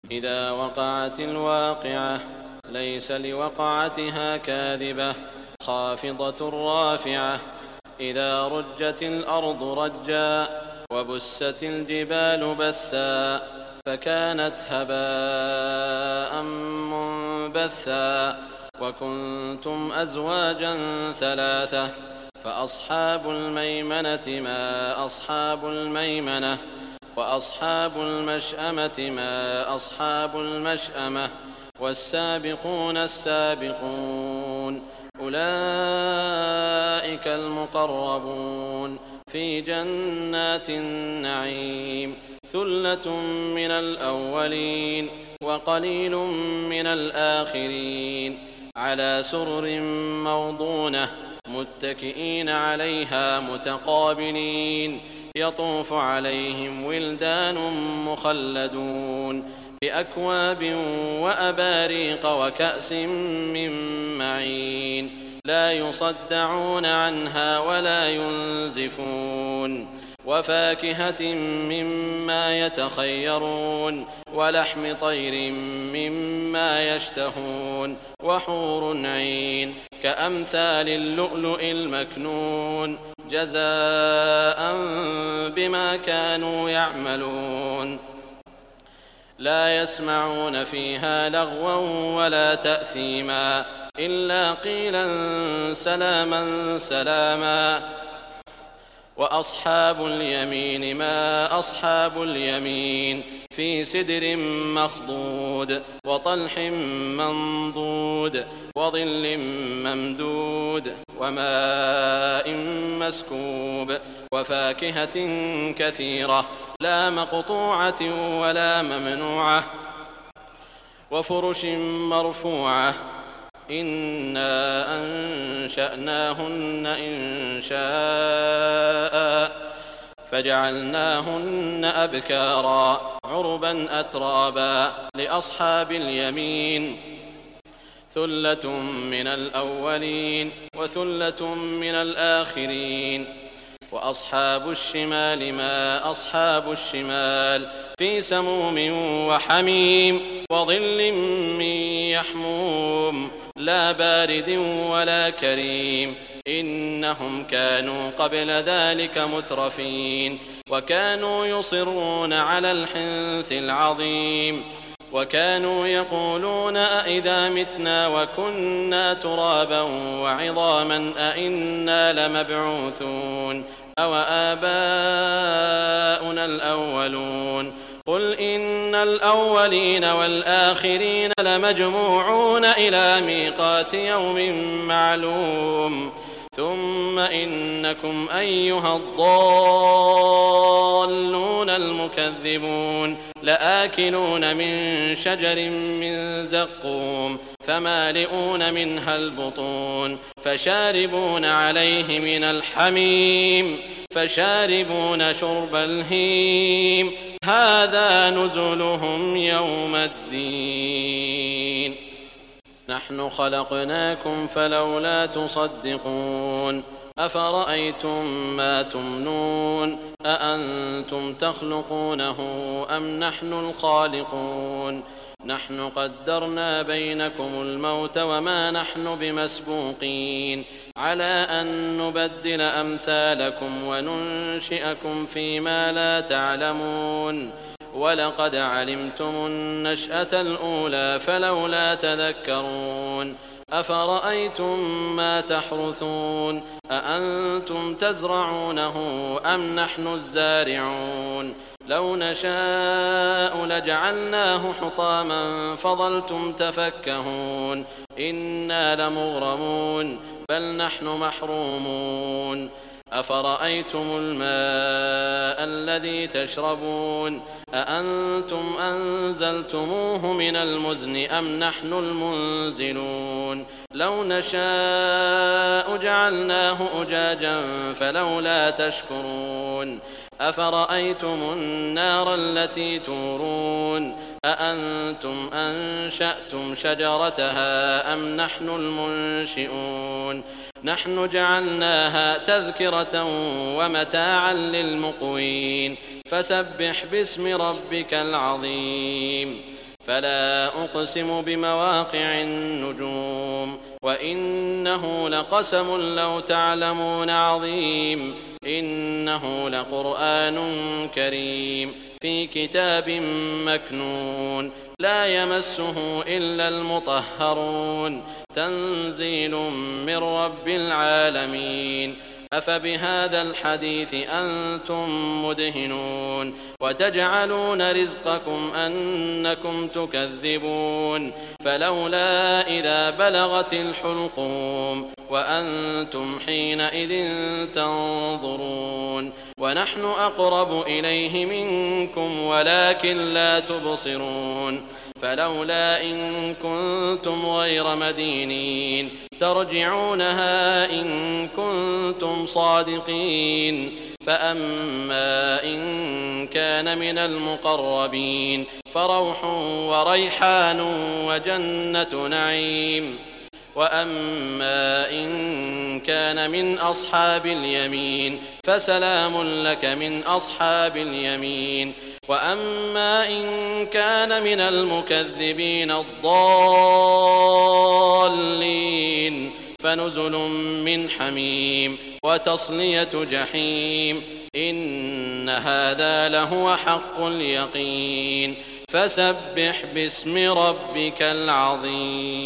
إذا وقعت الواقعة ليس لوقعتها كاذبة خافضة رافعة إذا رجت الأرض رجا وبست الجبال بسا فكانت هباء منبثا وكنتم أزواجا ثلاثة فأصحاب الميمنة ما أصحاب الميمنة وأصحاب المشأمة ما أصحاب المشأمة والسابقون السابقون أولئك المقربون في جنات النعيم ثلة من الأولين وقليل من الآخرين على سرر موضونة متكئين عليها متقابلين يطوف عليهم ولدان مخلدون بأكواب وأباريق وكأس من معين لا يصدعون عنها ولا ينزفون وفاكهة مما يتخيرون ولحم طير مما يشتهون وحور عين كأمثال اللؤلؤ المكنون جزاء بما كانوا يعملون لا يسمعون فيها لغوا ولا تأثيما إلا قيلا سلاما سلاما وأصحاب اليمين ما أصحاب اليمين في سدر مخضود وطلح منضود وظل ممدود وماء مسكوب وفاكهة كثيرة لا مقطوعة ولا ممنوعة وفرش مرفوعة إنا أنشأناهن إنشاء فجعلناهن أبكارا عربا أترابا لأصحاب اليمين ثلة من الأولين وثلة من الآخرين وأصحاب الشمال ما أصحاب الشمال في سموم وحميم وظل من يحموم لا بارد ولا كريم إنهم كانوا قبل ذلك مترفين وكانوا يصرون على الحنث العظيم وكانوا يقولون أئذا متنا وكنا ترابا وعظاما أئنا لمبعوثون أو آباؤنا الأولون قل إن الأولين والآخرين لمجموعون إلى ميقات يوم معلوم ثم إنكم أيها الضالون المكذبون لآكلون من شجر من زقوم فمالئون منها البطون فشاربون عليه من الحميم فشاربون شرب الهيم هذا نزلهم يوم الدين نحن خلقناكم فلولا تصدقون أفرأيتم ما تمنون أأنتم تخلقونه أم نحن الخالقون نحن قدرنا بينكم الموت وما نحن بمسبوقين على أن نبدل أمثالكم وننشئكم فيما لا تعلمون ولقد علمتم النشأة الأولى فلولا تذكرون أفرأيتم ما تحرثون أأنتم تزرعونه أم نحن الزارعون لو نشاء لجعلناه حطاما فظلتم تفكهون إنا لمغرمون بل نحن محرومون أفرأيتم الماء الذي تشربون أأنتم أنزلتموه من المزن أم نحن المنزلون لو نشاء جعلناه أجاجا فلولا تشكرون أفرأيتم النار التي تورون أأنتم أنشأتم شجرتها أم نحن المنشئون نحن جعلناها تذكرة ومتاعا للمقوين فسبح باسم ربك العظيم فلا أقسم بمواقع النجوم وإنه لقسم لو تعلمون عظيم إنه لقرآن كريم في كتاب مكنون لا يمسه إلا المطهرون تنزيل من رب العالمين أفبهذا الحديث أنتم مدهنون وتجعلون رزقكم أنكم تكذبون فلولا إذا بلغت الحلقوم وأنتم حينئذ تنظرون ونحن أقرب إليه منكم ولكن لا تبصرون فلولا إن كنتم غير مدينين ترجعونها إن كنتم صادقين فأما إن كان من المقربين فروح وريحان وجنة نعيم وأما إن كان من أصحاب اليمين فسلام لك من أصحاب اليمين وأما إن كان من المكذبين الضالين فنزل من حميم وتصلية جحيم إن هذا لهو حق اليقين فسبح باسم ربك العظيم.